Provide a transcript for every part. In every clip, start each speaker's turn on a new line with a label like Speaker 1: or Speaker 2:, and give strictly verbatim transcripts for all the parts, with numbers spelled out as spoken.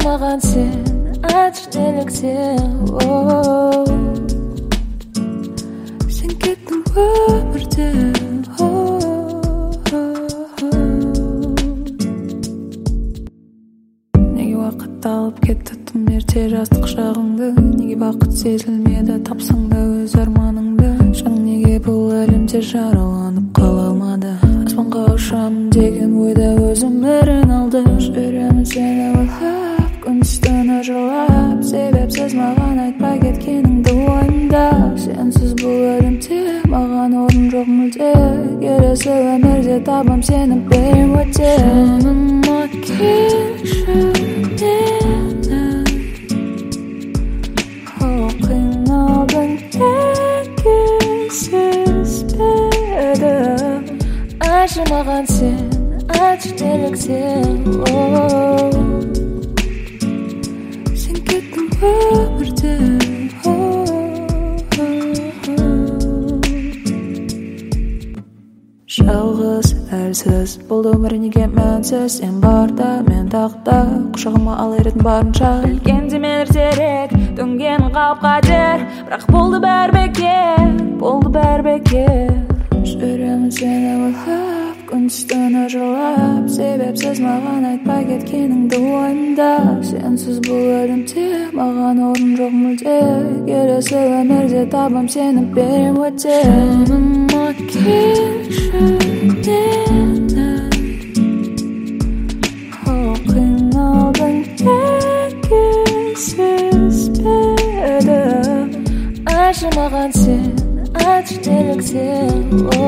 Speaker 1: 아쉬마간 sen 아주 nellekten sen ketding umrdan nega vaqt alib ketdim erta yastık quchog'ingda nega vaqt sezilmedi topsang da o'z armoningda janing nega bu alamda jaralanib qola olmadi osmonga uchaman degan o'yda o'zim yerin oldi yuraman seni o'ylab kunistdan ajralib sebepsiz mаған aytmay ketganingda o'yimda sensiz bu alamda mаған o'rin yo'q mulde kelasi umrda topam seni berim o'tdi jonimga kelishim 아쉬마간 sen 아주 nellekten sen ketding umrdan жалғыз әлсіз болды өмір неге мәнсіз сен барда мен тақта құшағыма ал еретін барынша білгенде мен ертерек төнген қауіп қатер бірақ болды бәрі бекер болды бәрі бекер жүремін сені ойлап күндістен ажырлап себепсіз маған айтпай кеткеніңді ойымда сенсіз бұл әлемде маған орын жоқ мүлде келесі өмірде табам сені берем өте жаныма келші мені қиналдың неге сезбеді ашымаған сен ач неліктен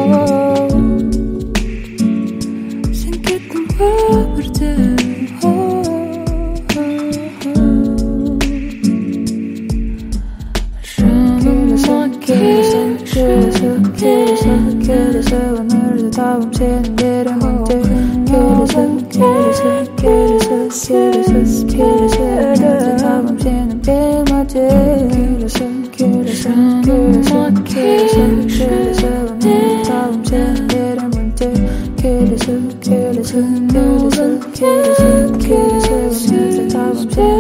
Speaker 1: сен кеттің өмірден жаныма келші келші келші келші өмірде табам сені берем өте келші келші келші келші келші өмірде табам сені берем өте келші келші келші келші келші өмірде табам сені берем өте келші келші келші келші келші өмірде табам сені